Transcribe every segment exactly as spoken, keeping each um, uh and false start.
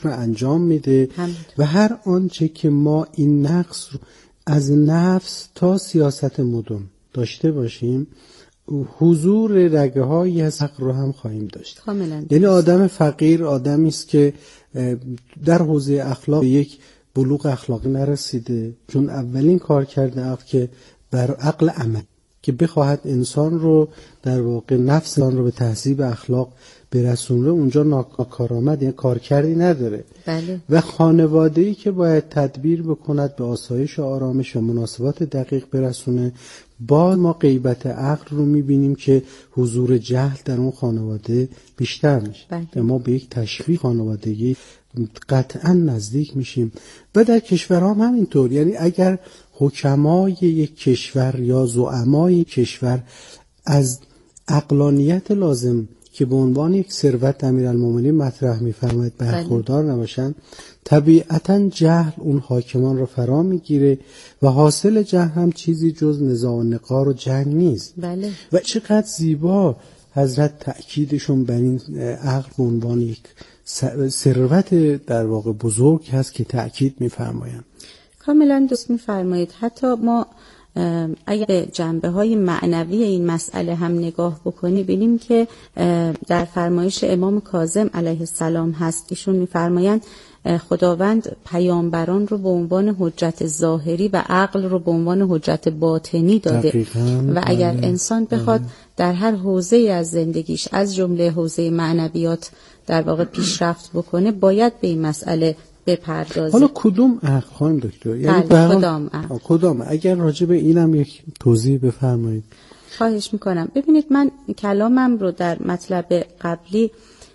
حکم انجام میده و هر آنچه که ما این نقص رو از نفس تا سیاست مدن داشته باشیم، حضور رگه هایی از حق رو هم خواهیم داشت. یعنی آدم فقیر آدمی است که در حوزه اخلاق یک بلوغ اخلاقی نرسیده، چون اولین کار کرده عقل که بر عقل عمل که بخواهد انسان رو در واقع نفس انسان رو به تهذیب اخلاق برسونه، اونجا ناکارآمد، یعنی کارکردی نداره. بله. و خانواده‌ای که باید تدبیر بکند به آسایش و آرامش و مناسبات دقیق برسونه، باز ما غیبت عقل رو میبینیم که حضور جهل در اون خانواده بیشتر میشه. بله. ما به یک تشویق خانوادگی قطعا نزدیک میشیم. و در کشورها هم همینطور، یعنی اگر حکمای یک کشور یا زعمای کشور از عقلانیت لازم که به عنوان یک ثروت امیرالمومنین مطرح می‌فرماید برخوردار نباشند، طبیعتاً جهل اون حاکمان رو فرا میگیره و حاصل جهل هم چیزی جز نزاع و نقار و جنگ نیست. بله. و چقدر زیبا حضرت تأکیدشون بر این عقل به عنوان یک ثروت در واقع بزرگ هست که تأکید می‌فرمایند. کاملا درست می‌فرمایید. حتی ما اگر به جنبه‌های معنوی این مسئله هم نگاه بکنی ببینیم که در فرمایش امام کاظم علیه السلام هست. ایشون می‌فرمایند خداوند پیامبران رو به عنوان حجت ظاهری و عقل رو به عنوان حجت باطنی داده. دقیقاً. و اگر بله. انسان بخواد بله. در هر حوزه‌ای از زندگیش از جمله حوزه معنویات در واقع پیشرفت بکنه، باید به این مسئله بپردازه. حالا کدوم عقل خانم دکتر؟ یعنی بله کدام عقل؟ کدام؟ اگر راجع به اینم یک توضیح بفرمایید. خواهش میکنم. ببینید من کلامم رو در مطلب قبلی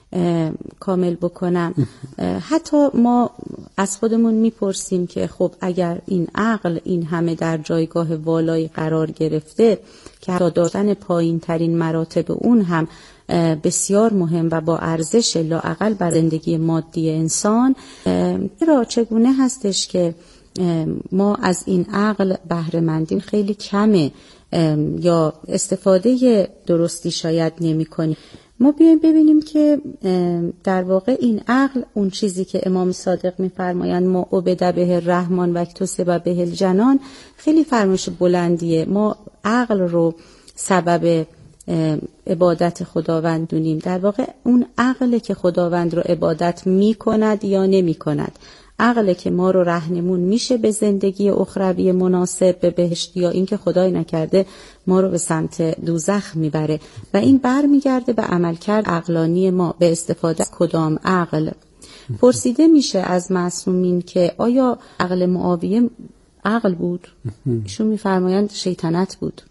کامل بکنم. حتی ما از خودمون میپرسیم که خب اگر این عقل این همه در جایگاه والایی قرار گرفته که حتی داشتن پایین ترین مراتب اون هم بسیار مهم و با ارزش لااقل بر زندگی مادی انسان، چرا چگونه هستش که ما از این عقل بهره مندیم خیلی کمه یا استفاده درستی شاید نمی کنیم؟ ما بیایم ببینیم که در واقع این عقل اون چیزی که امام صادق می‌فرمایند ما عبد به الرحمن و اکتسب به الجنان، خیلی فرمایش بلندیه. ما عقل رو سبب عبادت خداوند دونیم. در واقع اون عقله که خداوند رو عبادت می کند یا نمی کند، عقله که ما رو راهنمون میشه به زندگی اخروی مناسب به بهشت، یا این که خدای نکرده ما رو به سمت دوزخ میبره. و این بر میگرده به عملکرد عقلانی ما به استفاده از کدام عقل. پرسیده میشه از معصومین که آیا عقل معاویه عقل بود؟ ایشون میفرمایند شیطنت بود.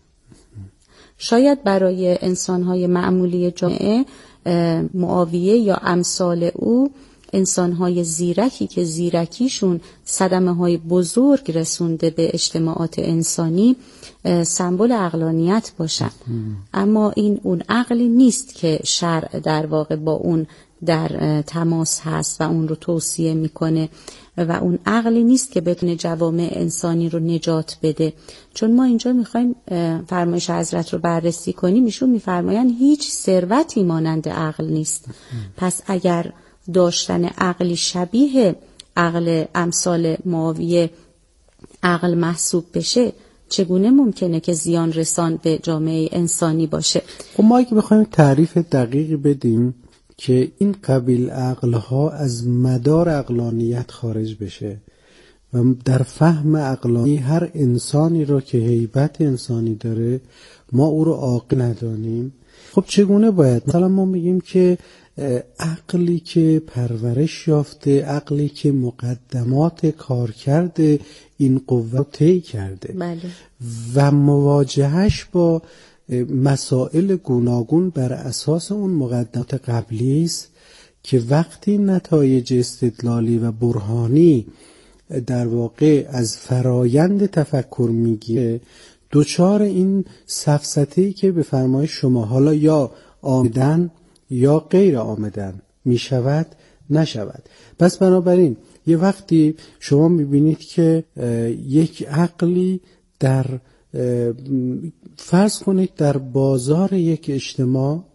شاید برای انسان‌های معمولی جامعه معاویه یا امثال او، انسان‌های زیرکی که زیرکیشون صدمه‌های بزرگ رسونده به اجتماعات انسانی، سمبل عقلانیت باشن. اما این اون عقلی نیست که شرع در واقع با اون در تماس هست و اون رو توصیه میکنه، و اون عقلی نیست که بتونه جوامع انسانی رو نجات بده. چون ما اینجا میخوایم فرمایش حضرت رو بررسی کنیم، ایشون میفرمایند هیچ ثروتی مانند عقل نیست. پس اگر داشتن عقلی شبیه عقل امثال معاویه عقل محسوب بشه، چگونه ممکنه که زیان رسان به جامعه انسانی باشه؟ خب ما اگه بخوایم تعریف دقیقی بدیم که این قبیل عقلها از مدار عقلانیت خارج بشه و در فهم عقلانی هر انسانی رو که هیبت انسانی داره ما او رو عاقل ندانیم، خب چگونه باید؟ مثلا ما میگیم که عقلی که پرورش یافته، عقلی که مقدمات کار کرده این قوت طی کرده بله. و مواجهش با مسائل گوناگون بر اساس اون مقدمات قبلی است که وقتی نتایج استدلالی و برهانی در واقع از فرایند تفکر میگیره، دوچار این سفسطه‌ای که به فرمایش شما حالا یا آمدن یا غیر آمدن میشود نشود. پس بنابراین یه وقتی شما میبینید که یک عقلی در فرض کنید در بازار یک اجتماع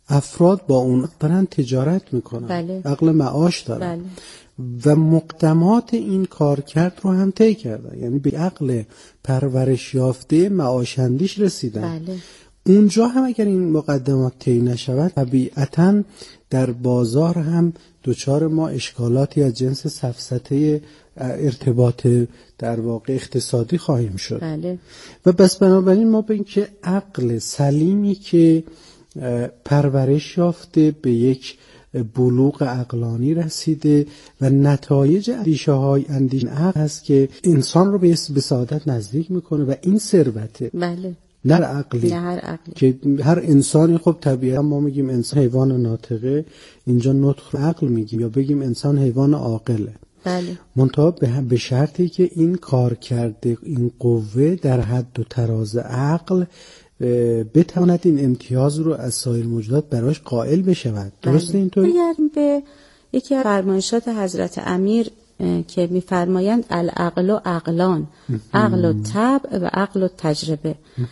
افراد با اون دارن تجارت میکنن. بله. عقل معاش دارن. بله. و مقدمات این کارکرد رو هم طی کردن، یعنی به عقل پرورش یافته معاشندیش رسیدن. بله. اونجا هم اگر این مقدمات طی نشود طبیعتاً در بازار هم دوچار ما اشکالاتی از جنس سفسطه ارتباط در واقع اقتصادی خواهیم شد. بله. و بس بنابراین ما به این که عقل سلیمی که پرورش یافته به یک بلوغ عقلانی رسیده و نتایج اندیشه های اندیشه عقل هست که انسان رو به سعادت نزدیک میکنه و این ثروته. بله. نه عقلی. نه هر عقلی. که هر انسانی خب طبیعتا ما میگیم انسان حیوان ناطقه، اینجا نطق عقل میگیم، یا بگیم انسان حیوان عاقله. بله. منتها به شرطی که این کار کرده این قوه در حد و تراز عقل بتواند این امتیاز رو از سایر موجودات براش قائل بشود. درسته؟ بله. اینطور؟ اگر به یکی از فرمایشات حضرت امیر که می‌فرمایند العقل و عقلان، عقل و طبع و عقل و تجربه.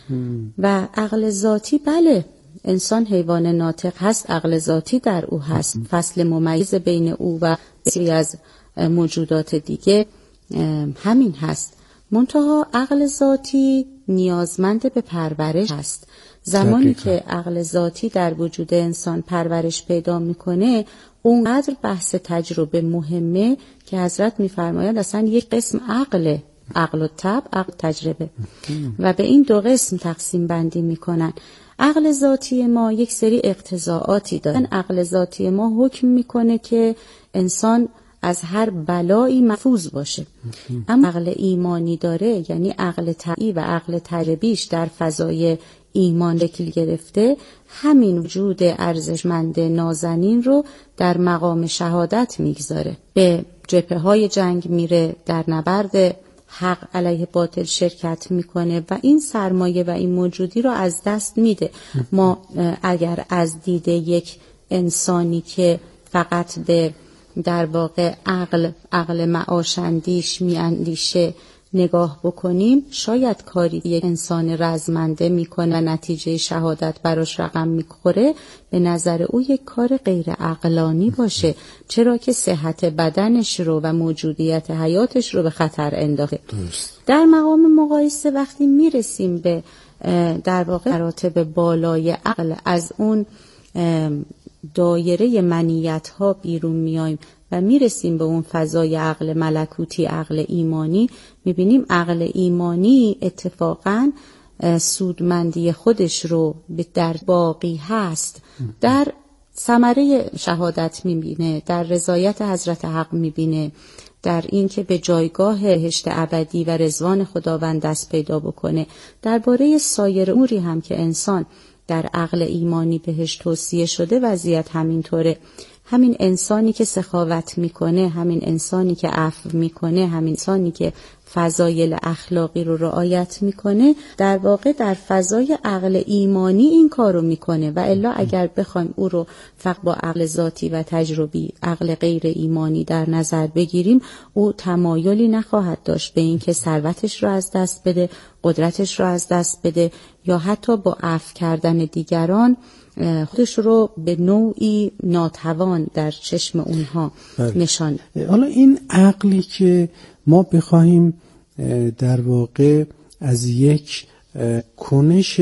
و عقل ذاتی، بله انسان حیوان ناطق هست، عقل ذاتی در او هست، فصل ممیز بین او و بسیاری از موجودات دیگه همین هست. منتها عقل ذاتی نیازمند به پرورش هست. زمانی دقیقا. که عقل ذاتی در وجود انسان پرورش پیدا میکنه، اونقدر بحث تجربه مهمه که حضرت میفرماید اصلا یک قسم عقله، عقل و طبع، عقل تجربه، و به این دو قسم تقسیم بندی میکنن. عقل ذاتی ما یک سری اقتضاعاتی داره. عقل ذاتی ما حکم میکنه که انسان از هر بلایی محفوظ باشه. اما عقل ایمانی داره، یعنی عقل طبعی و عقل تجربیش در فضای ایمان شکل گرفته، همین وجود ارزشمند نازنین رو در مقام شهادت میگذاره. به جبهه های جنگ میره، در نبرد حق علیه باطل شرکت میکنه و این سرمایه و این موجودی رو از دست میده. ما اگر از دید یک انسانی که فقط به در واقع عقل عقل معاشندیش میاندیشه نگاه بکنیم، شاید کاری یک انسان رزمنده میکنه نتیجه شهادت براش رقم میخوره به نظر او یک کار غیر عقلانی باشه، چرا که صحت بدنش رو و موجودیت حیاتش رو به خطر انداخته. در مقام مقایسه وقتی میرسیم به در واقع مراتب بالای عقل، از اون دایره منیت ها بیرون میایم و میرسیم به اون فضای عقل ملکوتی، عقل ایمانی، میبینیم عقل ایمانی اتفاقاً سودمندی خودش رو در باقی هست، در ثمره شهادت میبینه، در رضایت حضرت حق میبینه، در این که به جایگاه بهشت ابدی و رضوان خداوند دست پیدا بکنه. درباره سایر اموری هم که انسان در عقل ایمانی بهش توصیه شده وضعیت همینطوره. همین انسانی که سخاوت میکنه، همین انسانی که عفو میکنه، همین انسانی که فضایل اخلاقی رو رعایت میکنه، در واقع در فضای عقل ایمانی این کارو میکنه. و الا اگر بخوایم او رو فقط با عقل ذاتی و تجربی، عقل غیر ایمانی در نظر بگیریم، او تمایلی نخواهد داشت به این که ثروتش رو از دست بده، قدرتش رو از دست بده، یا حتی با عفو کردن دیگران خودش رو به نوعی ناتوان در چشم اونها بله. نشان. حالا این عقلی که ما بخواهیم در واقع از یک کنش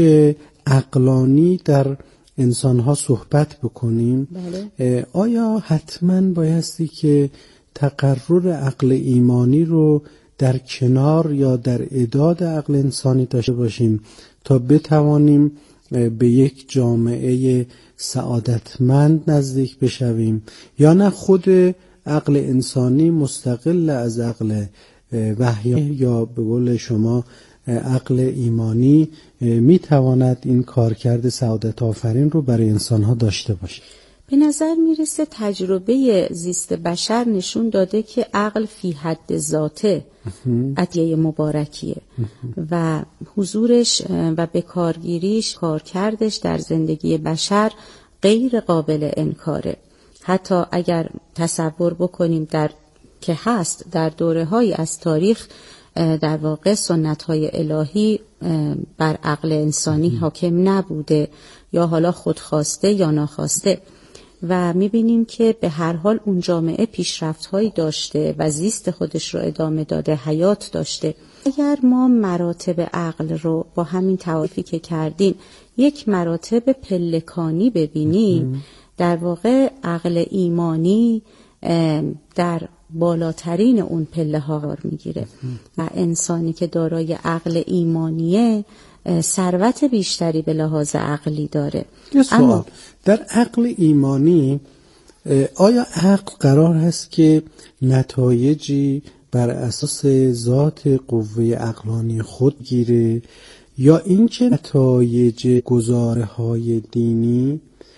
عقلانی در انسانها صحبت بکنیم، بله. آیا حتما بایستی که تقرر عقل ایمانی رو در کنار یا در اعداد عقل انسانی داشته باشیم تا بتوانیم به یک جامعه سعادتمند نزدیک بشویم، یا نه خود عقل انسانی مستقل از عقل وحی یا به قول شما عقل ایمانی میتواند این کارکرد سعادت آفرین رو برای انسانها داشته باشه؟ به نظر میرسه تجربه زیست بشر نشون داده که عقل فی حد ذاته عطیه مبارکیه و حضورش و بکارگیریش، کارکردش در زندگی بشر غیر قابل انکاره. حتی اگر تصور بکنیم در که هست در دوره‌های از تاریخ در واقع سنت‌های الهی بر عقل انسانی حاکم نبوده یا حالا خودخواسته یا ناخواسته و می‌بینیم که به هر حال اون جامعه پیشرفت‌هایی داشته و زیست خودش رو ادامه داده، حیات داشته. اگر ما مراتب عقل رو با همین تعریفی که کردیم یک مراتب پلکانی ببینیم، در واقع عقل ایمانی در بالاترین اون پله ها قرار میگیره و انسانی که دارای عقل ایمانیه ثروت بیشتری به لحاظ عقلی داره. اما در عقل ایمانی آیا عقل قرار هست که نتایجی بر اساس ذات قوه عقلانی خود گیره یا اینکه نتایج گزاره‌های دینی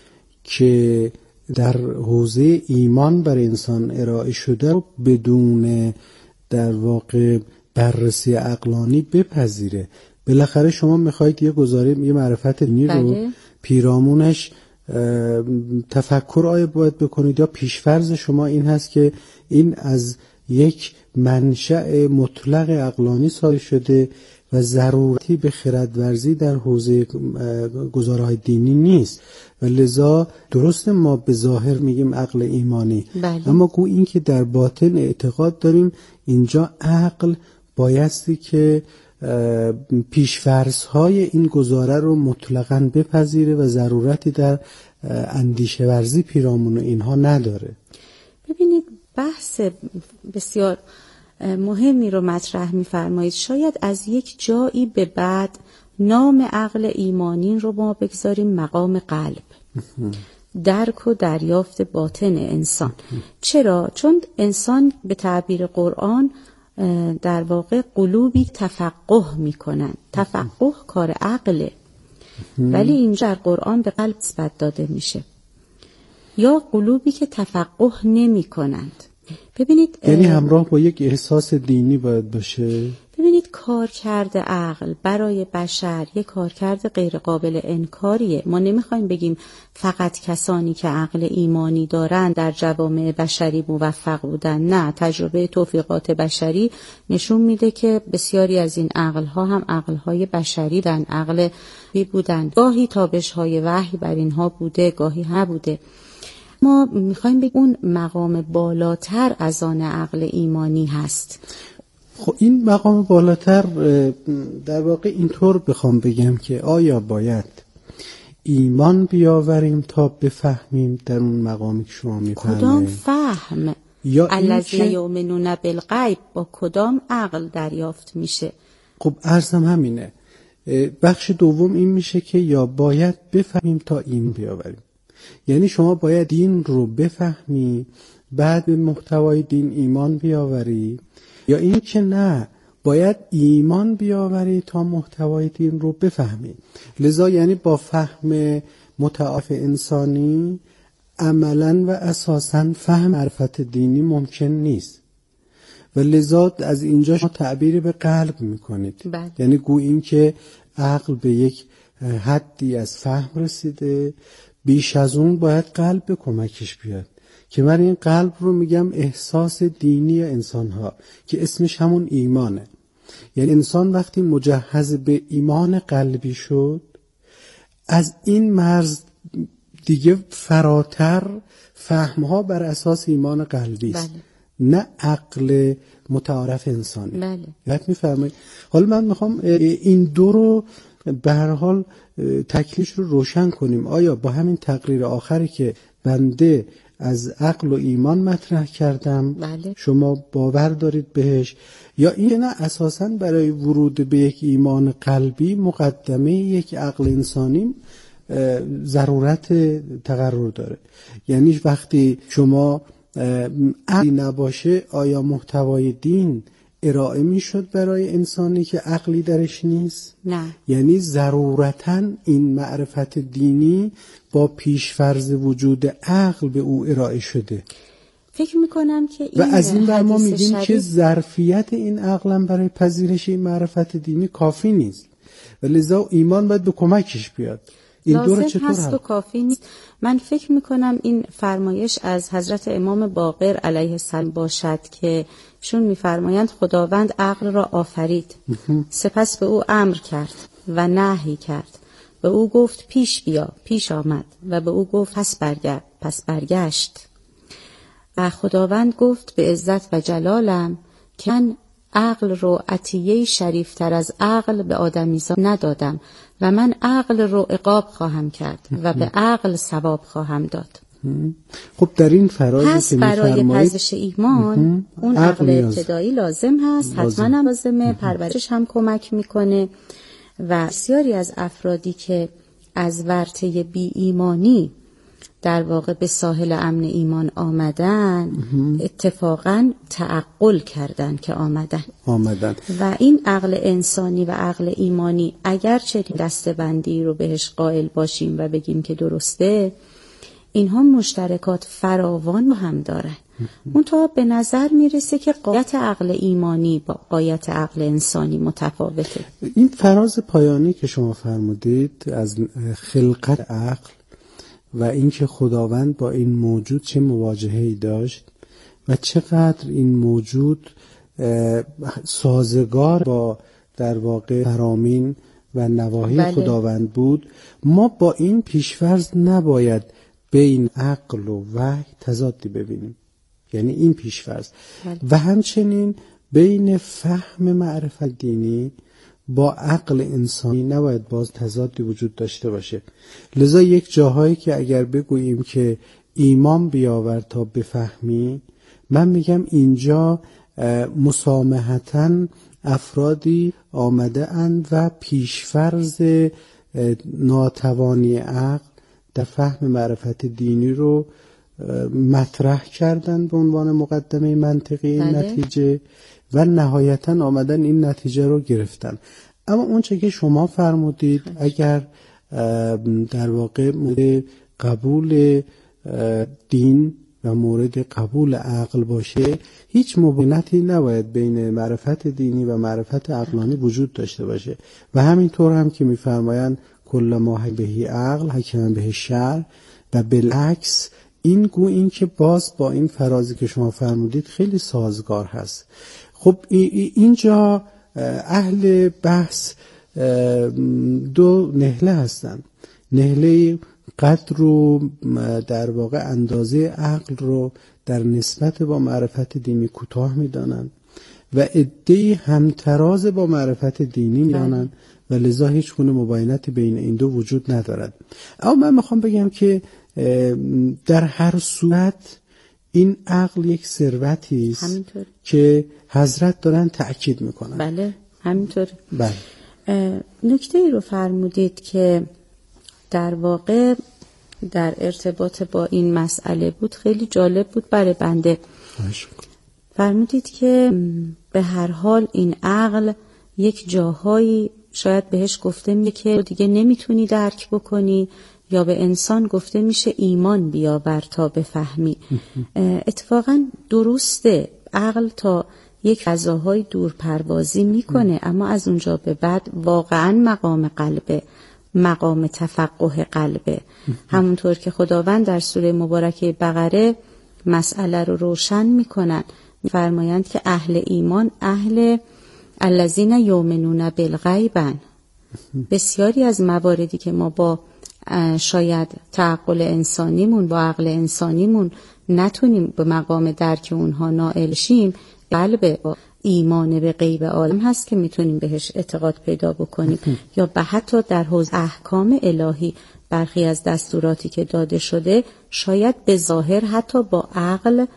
که در حوزه ایمان بر انسان ارائه شده بدون در واقع بررسی عقلانی بپذیره؟ بالاخره شما میخواید یه گزاره یه معرفت دینی رو پیرامونش تفکر آیا باید بکنید یا پیشفرض شما این هست که این از یک منشأ مطلق عقلانی صادر شده و ضرورتی به خردورزی در حوزه گزارهای دینی نیست و لذا درست ما به ظاهر میگیم عقل ایمانی، بله. اما گو این که در باطن اعتقاد داریم اینجا عقل بایستی که پیشفرض‌های این گزاره رو مطلقاً بپذیره و ضرورتی در اندیشه ورزی پیرامون اینها نداره. ببینید بحث بسیار مهمی رو مطرح می‌فرمایید. شاید از یک جایی به بعد نام عقل ایمانی رو ما بگذاریم مقام قلب، درک و دریافت باطن انسان. چرا؟ چون انسان به تعبیر قرآن در واقع قلوبی تفقه میکنن. تفقه کار عقله، ولی اینجا در قرآن به قلب نسبت داده میشه، یا قلوبی که تفقه نمی کنند. ببینید یعنی همراه با یک احساس دینی باید باشه. ببینید کارکرد عقل برای بشر یک کارکرد غیر قابل انکاریه. ما نمیخوایم بگیم فقط کسانی که عقل ایمانی دارن در جوامع بشری موفق بودن. نه، تجربه توفیقات بشری نشون میده که بسیاری از این عقلها هم عقلهای بشری دن، عقل بی بودن. گاهی تابش‌های وحی بر اینها بوده، گاهی نبوده. ما میخوایم بگیم اون مقام بالاتر از آن عقل ایمانی هست. خب این مقام بالاتر در واقع اینطور بخوام بگم که آیا باید ایمان بیاوریم تا بفهمیم در اون مقامی که شما میفهمید؟ کدام فهم؟ یا الذین یؤمنون بالغیب با کدام عقل دریافت میشه؟ خب عرضم همینه. بخش دوم این میشه که یا باید بفهمیم تا ایمان بیاوریم. یعنی شما باید دین رو بفهمی بعد به محتوای دین ایمان بیاوری، یا این که نه باید ایمان بیاوری تا محتوای دین رو بفهمی. لذا یعنی با فهم متعارف انسانی عملاً و اساساً فهم معرفت دینی ممکن نیست و لذا از اینجا شما تعبیر به قلب میکنید. بله. یعنی گو این که عقل به یک حدی از فهم رسیده، بیش از اون باید قلب به کمکش بیاد که من این قلب رو میگم احساس دینی انسان‌ها که اسمش همون ایمانه. یعنی انسان وقتی مجهز به ایمان قلبی شد از این مرز دیگه فراتر فهمها بر اساس ایمان قلبی است. بله. نه عقل متعارف انسانی. بله. یاد میفرمایید. حالا من میخوام این دو رو به هر حال تکلیفش رو روشن کنیم. آیا با همین تقریر آخری که بنده از عقل و ایمان مطرح کردم بله. شما باور دارید بهش، یا این نه اساساً برای ورود به یک ایمان قلبی مقدمه یک عقل انسانی ضرورت تقرر داره؟ یعنی وقتی شما عقلی نباشه آیا محتوای دین ارائه می شد برای انسانی که عقلی درش نیست؟ نه. یعنی ضرورتاً این معرفت دینی با پیشفرض وجود عقل به او ارائه شده. فکر میکنم که این و از این بر ما میگیم شریف... که ظرفیت این عقلم برای پذیرش این معرفت دینی کافی نیست و لذا ایمان باید به کمکش بیاد. این دو رو لازم چطور هست و کافی نیست. من فکر میکنم این فرمایش از حضرت امام باقر علیه السلام باشد که شون میفرمایند خداوند عقل را آفرید سپس به او امر کرد و نهی کرد. به او گفت پیش بیا، پیش آمد و به او گفت پس برگرد، پس برگشت. و خداوند گفت به عزت و جلالم که من عقل رو عطیه شریفتر از عقل به آدمیزاد ندادم و من عقل رو عقاب خواهم کرد و به عقل ثواب خواهم داد. خب در این فرازی پس که برای می‌فرمایید پذیرش ایمان اون عقل ابتدایی لازم هست، حتما هم لازمه، پرورشش هم کمک میکنه. و بسیاری از افرادی که از ورطه بی ایمانی در واقع به ساحل امن ایمان آمدن اتفاقاً تعقل کردن که آمدن آمدن و این عقل انسانی و عقل ایمانی اگرچه دسته‌بندی رو بهش قائل باشیم و بگیم که درسته، اینها مشترکات فراوان هم دارن. اون تا به نظر میرسه که قایت عقل ایمانی با قایت عقل انسانی متفاوته. این فراز پایانی که شما فرمودید از خلقت عقل و اینکه خداوند با این موجود چه مواجهه‌ای داشت و چقدر این موجود سازگار با در واقع فرامین و نواهی بله. خداوند بود، ما با این پیش‌فرض نباید بین عقل و وحی تضادی ببینیم، یعنی این پیش‌فرض بله. و همچنین بین فهم معرفت دینی با عقل انسانی نباید باز تضادی وجود داشته باشه. لذا یک جاهایی که اگر بگوییم که ایمان بیاور تا بفهمی، من میگم اینجا مسامحتاً افرادی آمده اند و پیش‌فرض ناتوانی عقل در فهم معرفت دینی رو مطرح کردن به عنوان مقدمه منطقی این بله. نتیجه و نهایتاً آمدن این نتیجه رو گرفتن. اما اون چه که شما فرمودید اگر در واقع مورد قبول دین و مورد قبول عقل باشه، هیچ مباینتی نباید بین معرفت دینی و معرفت عقلانی وجود داشته باشه و همینطور هم که میفرمایند کل ما بهی عقل حکم بهی شرع و بالعکس. این گو این که باز با این فرازی که شما فرمودید خیلی سازگار هست. خب اینجا اهل بحث دو نهله هستن، نهله قدر رو در واقع اندازه عقل رو در نسبت با معرفت دینی کوتاه میدانن و عده‌ای همتراز با معرفت دینی میدانن و لذا هیچ گونه مباینتی بین این دو وجود ندارد. اما من میخوام بگم که در هر صورت این عقل یک ثروتی است که حضرت دارن تأکید میکنن. بله همینطور. بله. نکته ای رو فرمودید که در واقع در ارتباط با این مسئله بود، خیلی جالب بود برای بنده. فرمودید که به هر حال این عقل یک جاهایی شاید بهش گفته میشه که دیگه نمیتونی درک بکنی، یا به انسان گفته میشه ایمان بیاور تا بفهمی. اتفاقا درسته، عقل تا یک فضاهای دور پروازی میکنه، اما از اونجا به بعد واقعا مقام قلبه، مقام تفقه قلبه. همونطور که خداوند در سوره مبارکه بقره مسئله رو روشن میکنن، فرمایند که اهل ایمان اهل الذین یؤمنون بالغیبن. بسیاری از مواردی که ما با شاید تعقل انسانیمون با عقل انسانیمون نتونیم به مقام درک اونها نائل شیم، قلب با ایمان به غیب عالم هست که میتونیم بهش اعتقاد پیدا بکنیم یا به حتی در حوزه احکام الهی برخی از دستوراتی که داده شده شاید به ظاهر حتی با عقل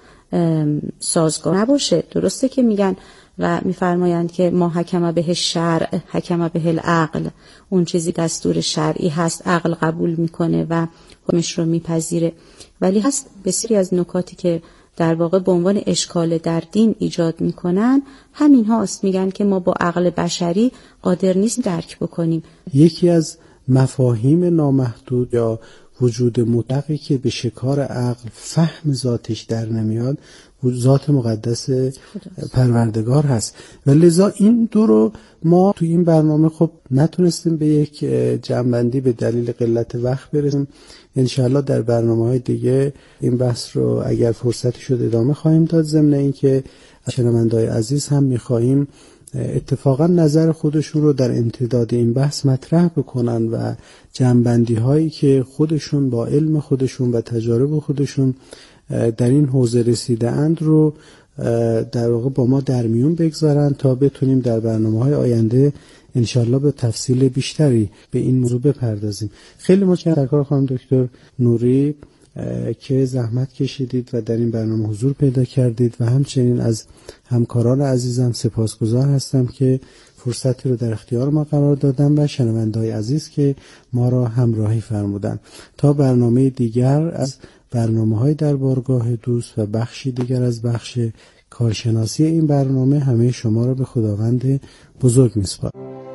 سازگار نباشه. درسته که میگن و میفرمایند که ما حکم به شرع حکم به العقل، اون چیزی دستور شرعی هست عقل قبول میکنه و حکمش رو میپذیره، ولی هست بسیاری از نکاتی که در واقع به عنوان اشکال در دین ایجاد میکنن همین هاست. میگن که ما با عقل بشری قادر نیست درک بکنیم. یکی از مفاهیم نامحدود یا وجود مطلقی که به شکار عقل فهم ذاتش در نمیاد ذات مقدس پروردگار هست و لذا این دو رو ما تو این برنامه خب نتونستیم به یک جمع‌بندی به دلیل قلت وقت برسیم. انشاءالله در برنامه‌های دیگه این بحث رو اگر فرصتی شد ادامه خواهیم داد. ضمن اینکه شنونده‌های عزیز هم می‌خواهیم اتفاقا نظر خودشون رو در امتداد این بحث مطرح بکنن و جمع‌بندی هایی که خودشون با علم خودشون و تجارب خودشون در این حوزه رسیده اند رو در واقع با ما در میون بگذارن تا بتونیم در برنامه‌های آینده انشالله به تفصیل بیشتری به این موضوع بپردازیم. خیلی متشکرم خانم دکتر نوری که زحمت کشیدید و در این برنامه حضور پیدا کردید و همچنین از همکاران عزیزم سپاسگزار هستم که فرصتی رو در اختیار ما قرار دادن و شنونده‌های عزیز که ما را همراهی فرمودن. تا برنامه دیگر از برنامه‌های در بارگاه دوست و بخشی دیگر از بخش کارشناسی این برنامه همه شما را به خداوند بزرگ می‌سپارم.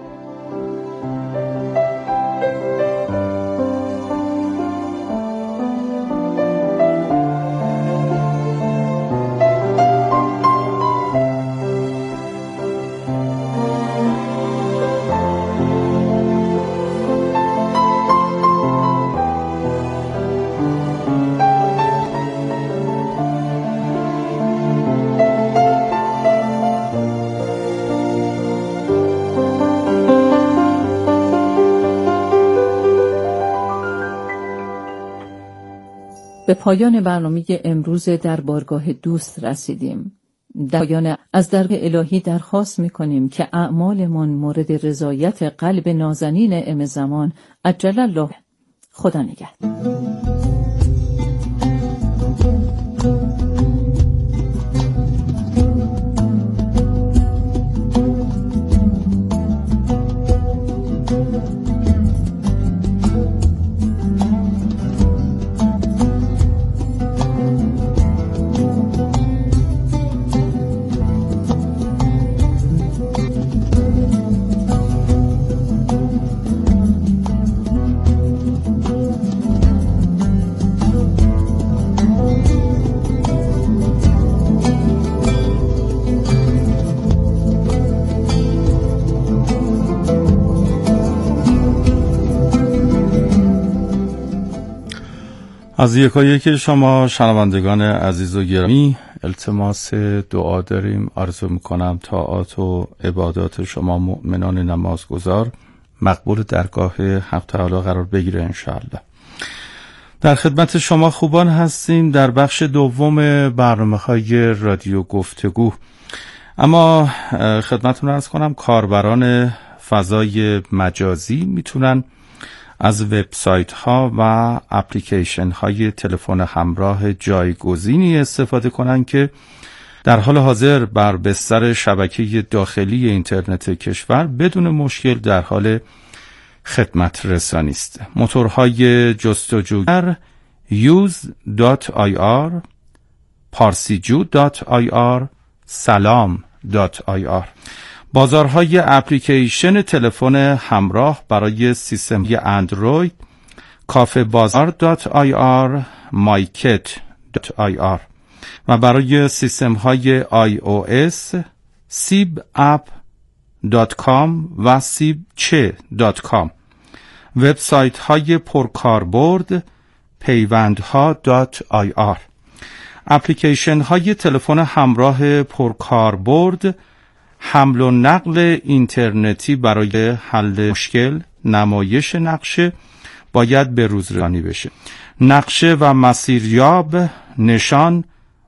به پایان برنامه امروز در بارگاه دوست رسیدیم. در پایان از درگاه الهی درخواست می‌کنیم که اعمالمان مورد رضایت قلب نازنین ام زمان عجل الله. خدا نگهدار. از یکایک شما شنوندگان عزیز و گرامی التماس دعا داریم. آرزو میکنم طاعات و عبادات شما مؤمنان نمازگزار مقبول درگاه حق تعالی قرار بگیره انشاءالله. در خدمت شما خوبان هستیم در بخش دوم برنامه‌های رادیو گفتگو. اما خدمتتون عرض کنم کاربران فضای مجازی میتونن از وبسایت ها و اپلیکیشن های تلفن همراه جایگزینی استفاده کنند که در حال حاضر بر بستر شبکه داخلی اینترنت کشور بدون مشکل در حال خدمت رسانی است. موتورهای جستجوگر یوز دات آی آر، پارسیجو دات آی آر، سلام دات آی آر. بازارهای اپلیکیشن تلفن همراه برای سیستم اندروید کافه بازار دات آی آر، مایکت دات آی آر و برای سیستم های آی او اس سیب اپ دات کام و سیب چه دات کام. وبسایت های پرکاربرد پیوندها دات آی آر. اپلیکیشن های تلفن همراه پرکاربرد حمل و نقل اینترنتی برای حل مشکل نمایش نقشه باید به روز رسانی بشه. نقشه و مسیریاب نشان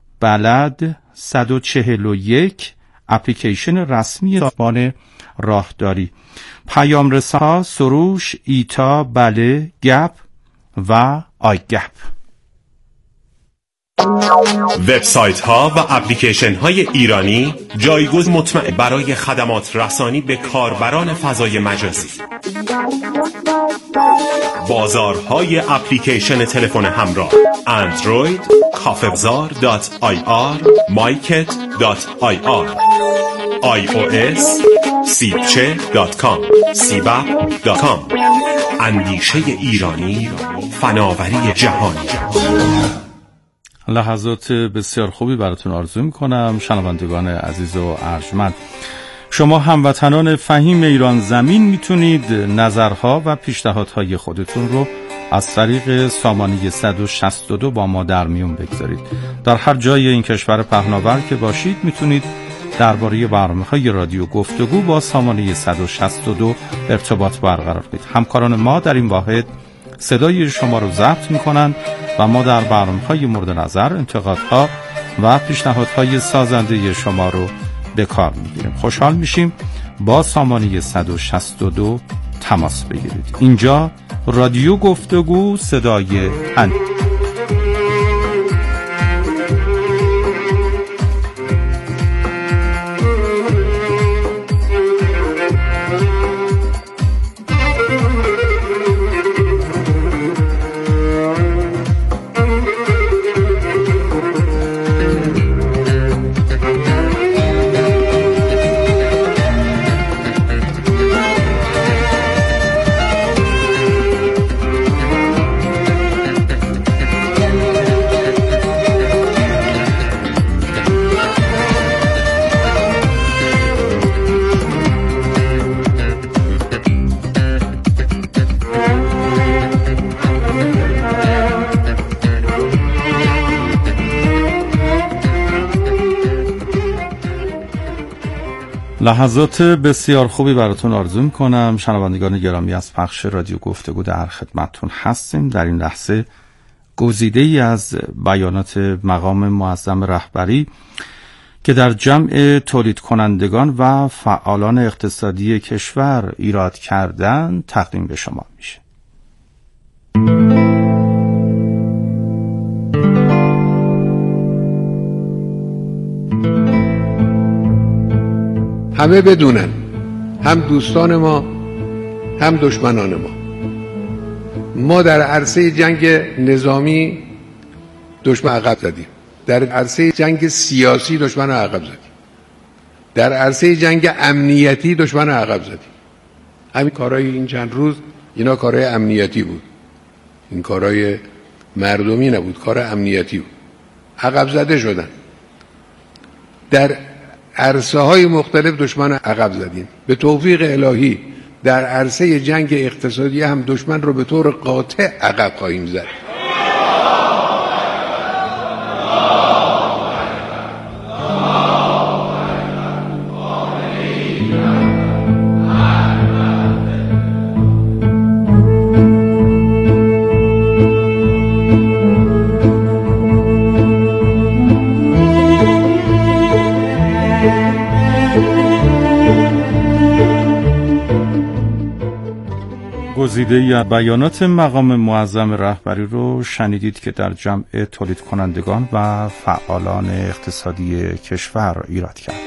بلد صد و چهل و یک اپلیکیشن رسمی سازمان راهداری. پیام رسان‌ها سروش، ایتا، بله، گپ و آی گپ. وبسایت ها و اپلیکیشن های ایرانی جایگزین مطمئن برای خدمات رسانی به کاربران فضای مجازی. بازارهای اپلیکیشن تلفن همراه اندروید کافه بازار دات آی آر، مایکت دات آی آر، آی او اس سیبچه دات کام، سیباپ دات کام. اندیشه ایرانی، فناوری جهانی. لحظات بسیار خوبی براتون آرزو میکنم شنوندگان عزیز و ارجمند. شما هموطنان فهیم ایران زمین میتونید نظرها و پیشنهادهای خودتون رو از طریق سامانه صد و شصت و دو با ما در میون بگذارید. در هر جای این کشور پهناور که باشید میتونید درباره برنامه‌های رادیو گفتگو با سامانه صد و شصت و دو ارتباط برقرار کنید. همکاران ما در این واحد صدای شما رو ضبط میکنند و ما در برنامه‌های مورد نظر انتقادها و پیشنهادهای سازنده شما رو به کار میگیریم. خوشحال میشیم با سامانه صد و شصت و دو تماس بگیرید. اینجا رادیو گفتگو، صدای ان لحظات بسیار خوبی براتون آرزو میکنم شنوندگان گرامی. از پخش رادیو گفتگو در خدمتتون هستیم. در این لحظه گزیده ای از بیانات مقام معظم رهبری که در جمع تولید کنندگان و فعالان اقتصادی کشور ایراد کردن تقدیم به شما میشه. همه بدونن، هم دوستان ما هم دشمنان ما، ما در عرصه جنگ نظامی دشمن عقب زدیم، در عرصه جنگ سیاسی دشمن عقب زدیم، در عرصه جنگ امنیتی دشمن عقب زدیم. همین کارهای این چند روز اینا کارهای امنیتی بود، این کارهای مردمی نبود، کار امنیتی بود. عقب زده شدن. در عرصه های مختلف دشمن عقب زدیم. به توفیق الهی در عرصه جنگ اقتصادی هم دشمن رو به طور قاطع عقب خواهیم زد. گزیده بیانات مقام معظم رهبری رو شنیدید که در جمع تولید کنندگان و فعالان اقتصادی کشور ایراد کرد.